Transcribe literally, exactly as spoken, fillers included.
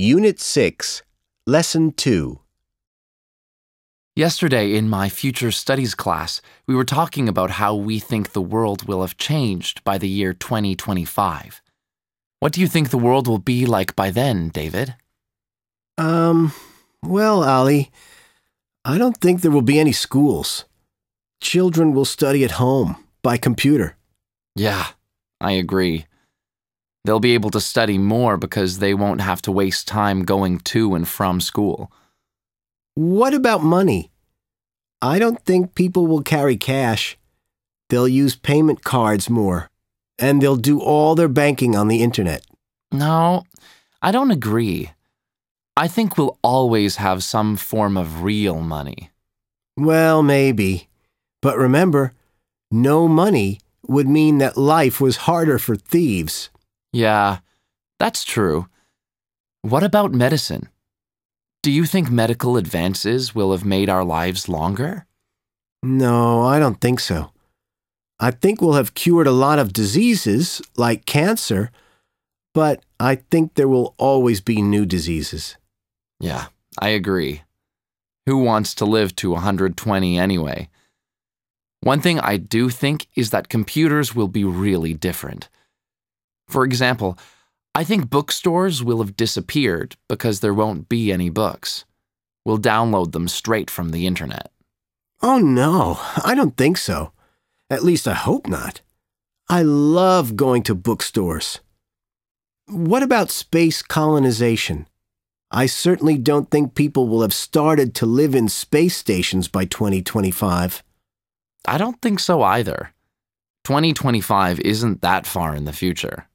Unit six, Lesson two. Yesterday in my future studies class, we were talking about how we think the world will have changed by the year twenty twenty-five. What do you think the world will be like by then, David? Um, well, Ali, I don't think there will be any schools. Children will study at home, by computer. Yeah, I agree. They'll be able to study more because they won't have to waste time going to and from school. What about money? I don't think people will carry cash. They'll use payment cards more, and they'll do all their banking on the internet. No, I don't agree. I think we'll always have some form of real money. Well, maybe. But remember, no money would mean that life was harder for thieves. Yeah, that's true. What about medicine? Do you think medical advances will have made our lives longer? No, I don't think so. I think we'll have cured a lot of diseases, like cancer, but I think there will always be new diseases. Yeah, I agree. Who wants to live to one hundred twenty anyway? One thing I do think is that computers will be really different. For example, I think bookstores will have disappeared because there won't be any books. We'll download them straight from the internet. Oh no, I don't think so. At least I hope not. I love going to bookstores. What about space colonization? I certainly don't think people will have started to live in space stations by twenty twenty-five. I don't think so either. twenty twenty-five isn't that far in the future.